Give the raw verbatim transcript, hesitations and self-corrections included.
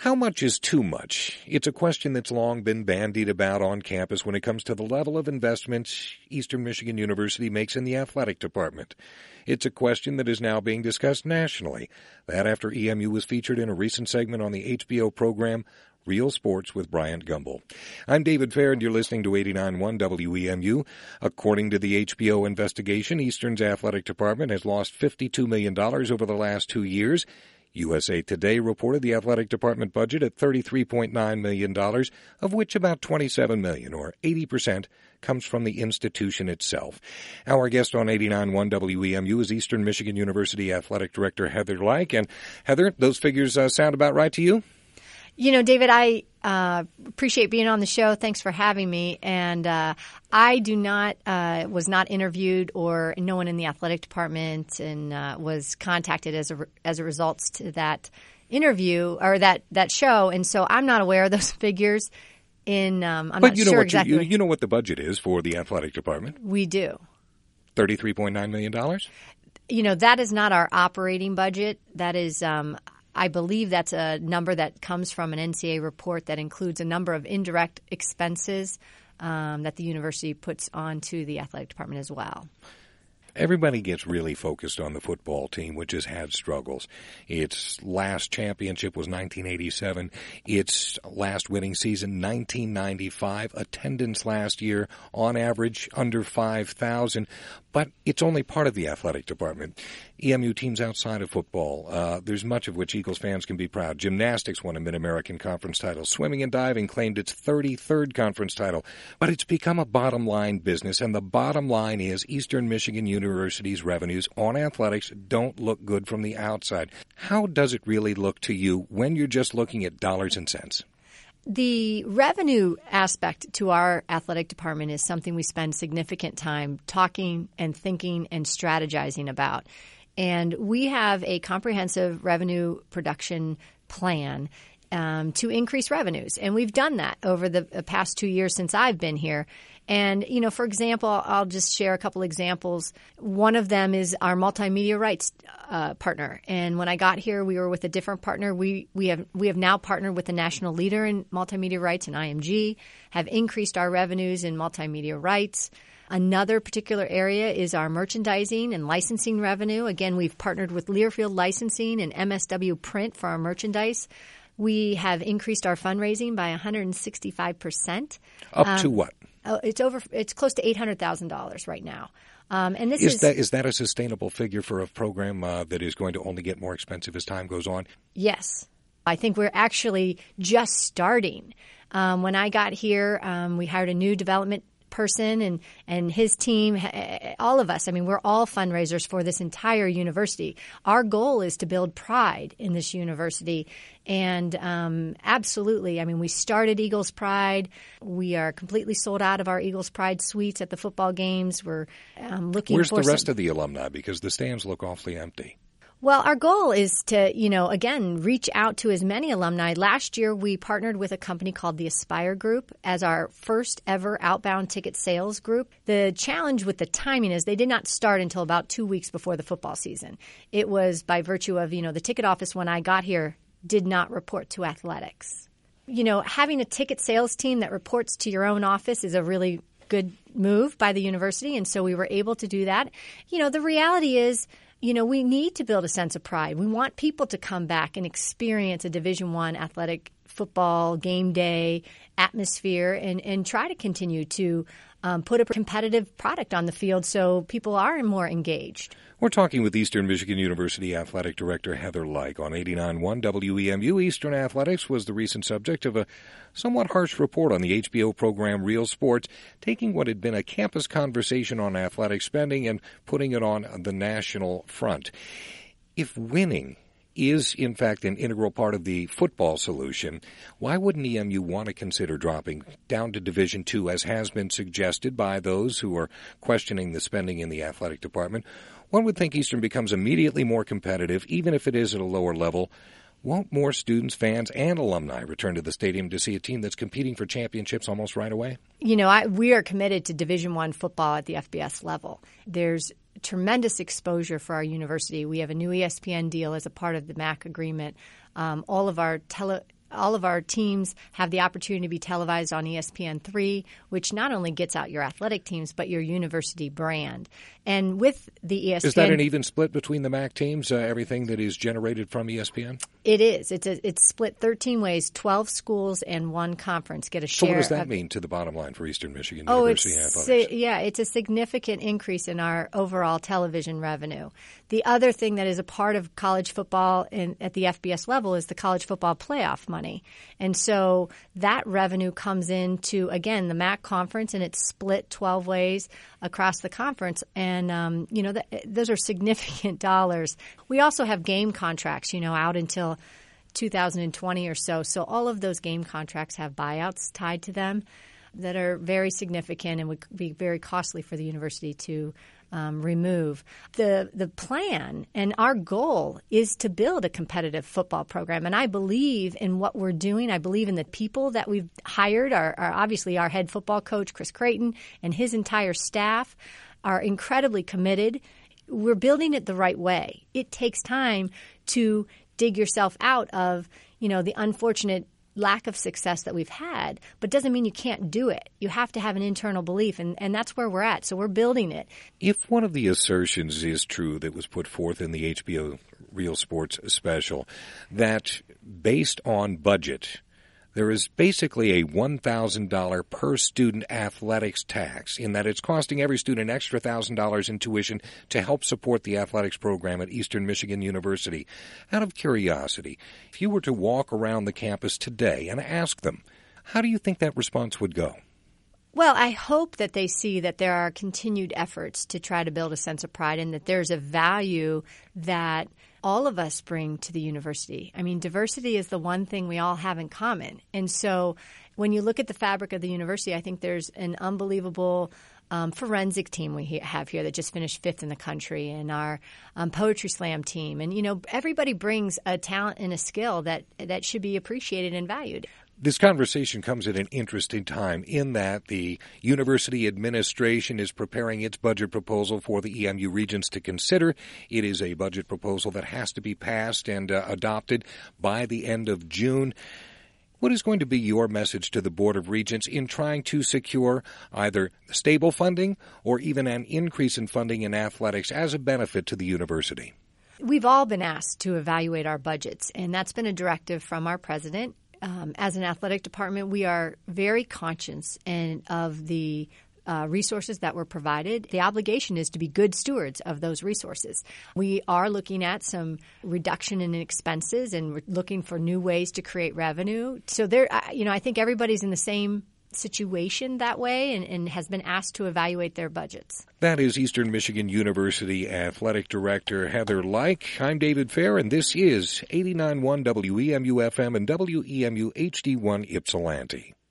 How much is too much? It's a question that's long been bandied about on campus when it comes to the level of investment Eastern Michigan University makes in the athletic department. It's a question that is now being discussed nationally. That after E M U was featured in a recent segment on the H B O program Real Sports with Bryant Gumbel. I'm David Fair, and you're listening to eighty-nine point one W E M U. According to the H B O investigation, Eastern's athletic department has lost fifty-two million dollars over the last two years. U S A Today reported the athletic department budget at thirty-three point nine million dollars, of which about twenty-seven million dollars, or eighty percent, comes from the institution itself. Our guest on eighty-nine point one W E M U is Eastern Michigan University Athletic Director Heather Lyke. And Heather, those figures uh, sound about right to you? You know, David, I uh, appreciate being on the show. Thanks for having me. And uh, I do not, uh, was not interviewed, or no one in the athletic department and uh, was contacted as a as a result to that interview or that, that show. And so I'm not aware of those figures. In um, I'm but not you know sure what exactly. You, you know what the budget is for the athletic department? We do. thirty-three point nine million dollars? You know, that is not our operating budget. That is um, – I believe that's a number that comes from an N C A A report that includes a number of indirect expenses um, that the university puts onto the athletic department as well. Everybody gets really focused on the football team, which has had struggles. Its last championship was nineteen eighty-seven. Its last winning season, nineteen ninety-five. Attendance last year, on average, under five thousand. But it's only part of the athletic department. E M U teams outside of football, uh, there's much of which Eagles fans can be proud. Gymnastics won a Mid-American Conference title. Swimming and diving claimed its thirty-third conference title. But it's become a bottom-line business, and the bottom line is Eastern Michigan University's revenues on athletics don't look good from the outside. How does it really look to you when you're just looking at dollars and cents? The revenue aspect to our athletic department is something we spend significant time talking and thinking and strategizing about. And we have a comprehensive revenue production plan um, to increase revenues. And we've done that over the past two years since I've been here. And, you know, for example, I'll just share a couple examples. One of them is our multimedia rights uh, partner. And when I got here, we were with a different partner. We we have we have now partnered with the national leader in multimedia rights, and I M G, have increased our revenues in multimedia rights. Another particular area is our merchandising and licensing revenue. Again, we've partnered with Learfield Licensing and M S W Print for our merchandise. We have increased our fundraising by one hundred sixty-five percent. Up um, to what? Oh, it's over. It's close to eight hundred thousand dollars right now. Um, and this is, is that is that a sustainable figure for a program uh, that is going to only get more expensive as time goes on? Yes, I think we're actually just starting. Um, when I got here, um, we hired a new development person and and his team, all of us. I mean, we're all fundraisers for this entire university. Our goal is to build pride in this university. And um, absolutely, I mean, we started Eagles Pride. We are completely sold out of our Eagles Pride suites at the football games. We're um, looking Where's for the rest some- of the alumni? Because the stands look awfully empty. Well, our goal is to, you know, again, reach out to as many alumni. Last year, we partnered with a company called the Aspire Group as our first ever outbound ticket sales group. The challenge with the timing is they did not start until about two weeks before the football season. It was by virtue of, you know, the ticket office when I got here did not report to athletics. You know, having a ticket sales team that reports to your own office is a really good move by the university, and so we were able to do that. You know, the reality is, you know, we need to build a sense of pride. We want people to come back and experience a Division I athletic football game day atmosphere and, and try to continue to um, put a competitive product on the field so people are more engaged. We're talking with Eastern Michigan University Athletic Director Heather Lyke on eighty-nine point one W E M U. Eastern Athletics was the recent subject of a somewhat harsh report on the H B O program Real Sports, taking what had been a campus conversation on athletic spending and putting it on the national front. If winning is, in fact, an integral part of the football solution, why wouldn't E M U want to consider dropping down to Division two, as has been suggested by those who are questioning the spending in the athletic department? One would think Eastern becomes immediately more competitive, even if it is at a lower level. Won't more students, fans, and alumni return to the stadium to see a team that's competing for championships almost right away? You know, I, we are committed to Division I football at the F B S level. There's tremendous exposure for our university. We have a new E S P N deal as a part of the M A C agreement. Um, all of our tele all of our teams have the opportunity to be televised on E S P N three, which not only gets out your athletic teams, but your university brand. And with the E S P N... Is that an even split between the M A C teams, uh, everything that is generated from E S P N? It is. It's a, it's split thirteen ways. twelve schools and one conference get a share. So what does that of, mean to the bottom line for Eastern Michigan oh, University it's, Athletics? Yeah, it's a significant increase in our overall television revenue. The other thing that is a part of college football in, at the F B S level is the college football playoff money. And so that revenue comes into, again, the M A C conference, and it's split twelve ways across the conference. And, um, you know, th- those are significant dollars. We also have game contracts, you know, out until two thousand twenty or so. So all of those game contracts have buyouts tied to them that are very significant and would be very costly for the university to um, remove. The the plan and our goal is to build a competitive football program. And I believe in what we're doing. I believe in the people that we've hired. Our, our obviously our head football coach, Chris Creighton, and his entire staff are incredibly committed. We're building it the right way. It takes time to dig yourself out of, you know, the unfortunate lack of success that we've had, but doesn't mean you can't do it. You have to have an internal belief, and, and that's where we're at. So we're building it. If one of the assertions is true that was put forth in the H B O Real Sports special, that based on budget, there is basically a one thousand dollars per student athletics tax, in that it's costing every student an extra one thousand dollars in tuition to help support the athletics program at Eastern Michigan University. Out of curiosity, if you were to walk around the campus today and ask them, how do you think that response would go? Well, I hope that they see that there are continued efforts to try to build a sense of pride and that there's a value that all of us bring to the university. I mean, diversity is the one thing we all have in common. And so when you look at the fabric of the university, I think there's an unbelievable um, forensic team we have here that just finished fifth in the country, and our um, poetry slam team. And, you know, everybody brings a talent and a skill that, that should be appreciated and valued. This conversation comes at an interesting time in that the university administration is preparing its budget proposal for the E M U Regents to consider. It is a budget proposal that has to be passed and uh, adopted by the end of June. What is going to be your message to the Board of Regents in trying to secure either stable funding or even an increase in funding in athletics as a benefit to the university? We've all been asked to evaluate our budgets, and that's been a directive from our president. Um, as an athletic department, we are very conscious and of the uh, resources that were provided. The obligation is to be good stewards of those resources. We are looking at some reduction in expenses, and we're looking for new ways to create revenue. So there, you know, I think everybody's in the same situation that way and, and has been asked to evaluate their budgets. That is Eastern Michigan University Athletic Director Heather Like. I'm David Fair, and this is eighty-nine point one W E M U F M and W E M U H D one Ypsilanti.